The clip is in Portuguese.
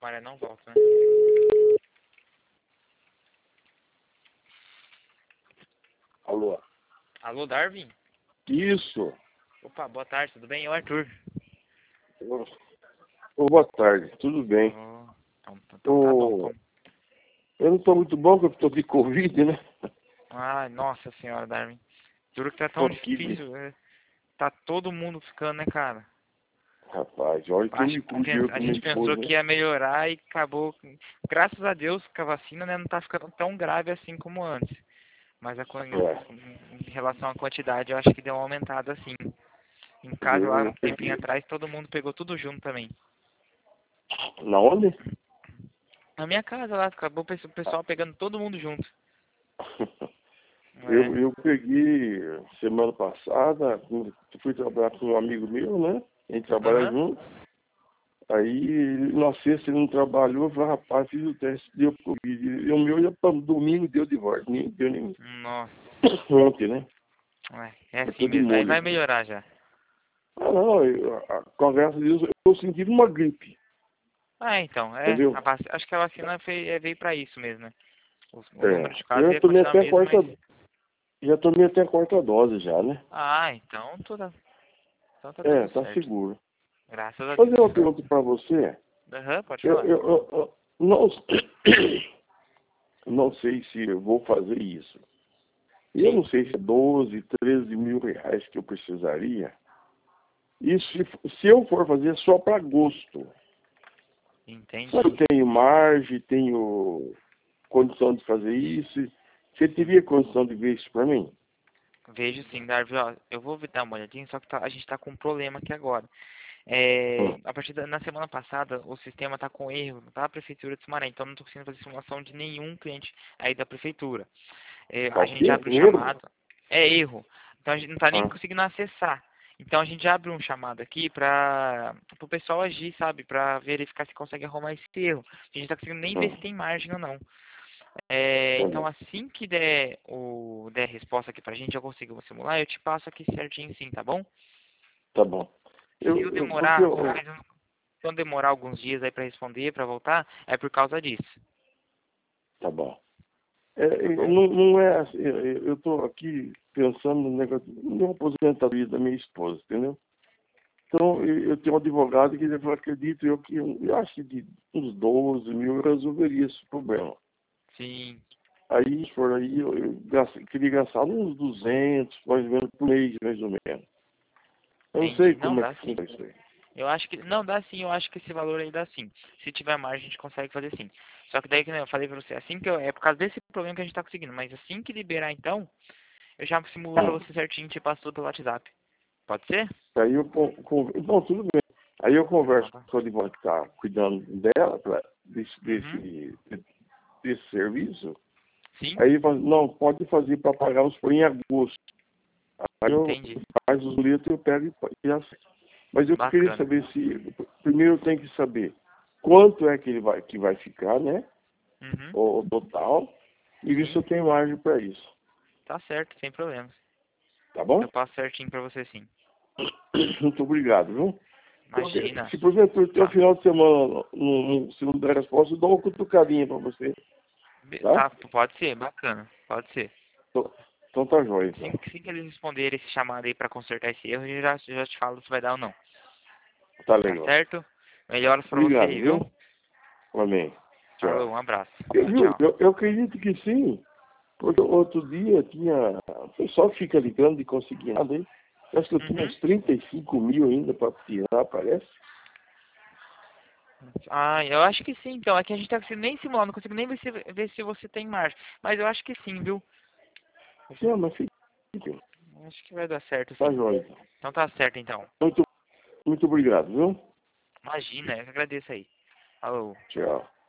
Maria não volta, né? Alô? Alô, Darwin? Isso. Opa, boa tarde, tudo bem? Eu, Arthur. Ô, boa tarde, tudo bem? Oh, então tá bom. Ô, eu não estou muito bom porque eu estou de Covid, né? Ai, nossa senhora, Darwin. Juro que tá tão Pô, que difícil. Tá todo mundo ficando, né, cara? rapaz, olha que eu me cuide, eu A com minha gente pensou esposa, que né? ia melhorar e acabou. Graças a Deus que a vacina, né, não tá ficando tão grave assim como antes. Mas É, em relação à quantidade, eu acho que deu uma aumentada assim. Em casa, lá eu um tempinho peguei. atrás, todo mundo pegou tudo junto também. Na onde? Na minha casa lá, acabou o pessoal pegando todo mundo junto. É. Eu peguei semana passada, fui trabalhar com um amigo meu, né? A gente trabalha Aham. junto. Aí, na sexta ele não trabalhou, eu falei, rapaz, fiz o teste, deu Covid. E o meu já para domingo deu de volta, nem deu nem Nossa. ontem, né? É Eu assim tô de mesmo. Aí molho vai aqui. melhorar já. Ah, não, com graças a Deus, eu tô sentindo uma gripe, Ah, então. entendeu? Acho que a vacina veio pra isso mesmo, né? O número É, de eu casos já ia tomei continuar até a mesmo, quarta, mas. já tomei até a quarta dose já, né? Ah, então tá tudo É, tá certo. seguro. Graças a Deixa eu Deus. fazer uma pergunta pra você. Aham, pode Eu, falar. eu, eu, eu não, não sei se eu vou fazer isso. E eu Sim, não sei se é 12, 13 mil reais que eu precisaria. E se eu for fazer só para gosto, sabe, entendi. eu tenho margem, tenho condição de fazer isso. Você teria condição de ver isso para mim? Vejo sim, Darby, ó, eu vou dar uma olhadinha, só que a gente tá com um problema aqui agora. Hum. Na semana passada, o sistema tá com erro da Prefeitura de Sumaré, então não tô conseguindo fazer simulação de nenhum cliente aí da Prefeitura. Tá A o gente quê? abre um Erro? chamado, é erro, então a gente não tá nem Ah, conseguindo acessar. Então a gente abre um chamado aqui para o pessoal agir, sabe? Para verificar se consegue arrumar esse erro. A gente não tá conseguindo nem ver se ah, tem margem ou não. tá Então, bom. assim que der a resposta aqui pra gente, eu consigo simular, eu te passo aqui certinho sim, tá bom? Tá bom. Se eu Porque demorar, mas se eu demorar alguns dias aí pra responder, pra voltar, é por causa disso, tá bom. tá bom? Não, não é assim, eu estou aqui pensando no negócio, na aposentadoria da minha esposa, entendeu? Então, eu tenho um advogado que eu acredito eu acho que de uns 12 mil eu resolveria esse problema. Sim, Aí, se for aí, queria gastar uns 200, mais ou menos, por mês, mais ou menos. Eu não sei entendi. Não, como é dá que sim. funciona isso aí. Eu acho que, não, dá sim, eu acho que esse valor aí dá sim. Se tiver margem, a gente consegue fazer sim. Só que daí, que nem eu falei pra você, assim que é por causa desse problema que a gente tá conseguindo, mas assim que liberar então, eu já simulo pra você certinho e te passo tudo pelo WhatsApp. Pode ser? Aí bom, tudo bem. Aí eu Então converso tá. com o advogado que está cuidando dela, Uhum. desse serviço. Sim, Aí ele fala, não, pode fazer para pagar os por em agosto. Aí eu entendi. faz os boletos, eu pego e já sei. Mas eu queria Bacana. saber se. Primeiro eu tenho que saber quanto é que que vai ficar, né? Uhum. O total. E ver se Sim, eu tenho margem para isso. tá certo, sem problemas. Tá bom? Eu passo certinho pra você sim. Muito obrigado, viu? Imagina. Se porventura até o Tá. final de semana se não der resposta, eu dou uma cutucadinha para você. Tá? Tá, pode ser, bacana. Pode ser. Então então tá jóia, então. Assim que eles responderem esse chamado aí pra consertar esse erro, eu já te falo se vai dar ou não. Tá Tá legal. certo? Melhoras pra você Obrigado, aí, viu? viu? Amém. Falou, Tchau. um abraço. Eu, Tchau, viu? tchau. Eu acredito que sim. Porque outro dia tinha. O pessoal fica ligando de conseguir nada aí. Acho que eu tinha Uhum. uns 35 mil ainda para tirar, parece. Ah, eu acho que sim, então. Aqui a gente tá conseguindo nem simular, não consigo nem ver se você tem margem. Mas eu acho que sim, viu? Não, mas fica. Acho que vai dar certo, Tá sim. jóia. Então. Então tá certo, então. Muito, muito obrigado, viu? Imagina, eu que agradeço aí. Falou. Tchau.